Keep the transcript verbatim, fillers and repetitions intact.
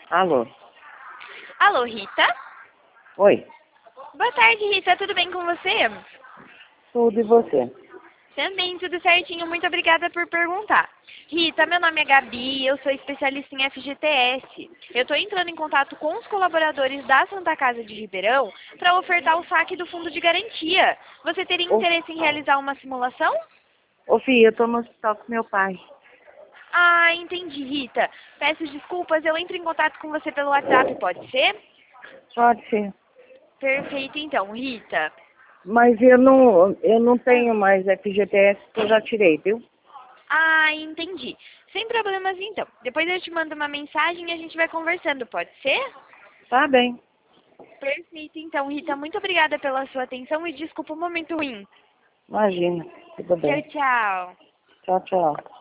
Alô? Alô, Rita? Oi, Boa tarde, Rita. Tudo bem com você? tudo e você? Também, tudo certinho. Muito obrigada por perguntar. Rita, meu nome é Gabi, eu sou especialista em F G T S. Eu estou entrando em contato com os colaboradores da Santa Casa de Ribeirão para ofertar o saque do fundo de garantia. Você teria Ô, interesse em realizar uma simulação? ô filha, eu tô no hospital com meu pai. Ah, entendi, Rita. Peço desculpas, eu entro em contato com você pelo WhatsApp, pode ser? Pode ser. Perfeito, então, Rita. Mas eu não, eu não tenho mais F G T S que eu já tirei, viu? Ah, entendi. Sem problemas então. Depois eu te mando uma mensagem e a gente vai conversando, pode ser? Tá bem. Perfeito, então, Rita. Muito obrigada pela sua atenção e desculpa o momento ruim. Imagina. Tudo Tchau, bem. tchau. Tchau, tchau.